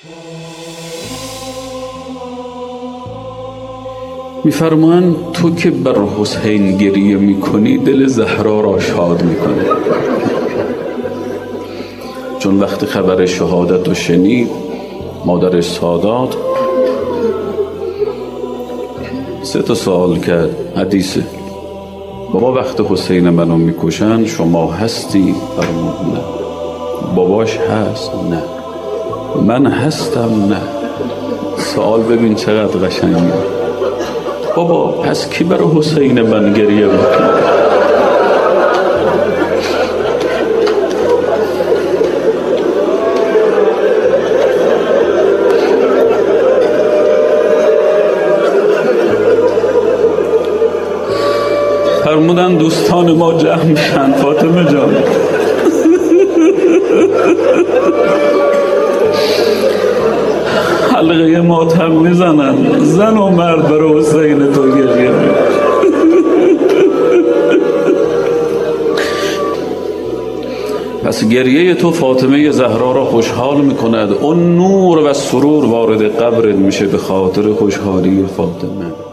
می‌فرمایند تو که بر حسین گریه می‌کنی دل زهرا را شاد می‌کنی. چون وقتی خبر شهادت رو شنید مادر سادات 3 سوال کرد. حدیثه: بابا وقت حسین منو میکشن شما هستی؟ فرمود نه. باباش هست؟ نه. من هستم؟ نه. سوال ببین چقدر قشنگه. بابا پس کی برای حسین من گریه میکنه؟ فرمودن دوستان ما جمع میشن. فاطمه جان حلقه ماتم میزنن. زن و مرد برای حسین تو گریه میکنن. پس گریه تو فاطمه زهرا را خوشحال میکند. اون نور و سرور وارد قبرت میشه به خاطر خوشحالی فاطمه.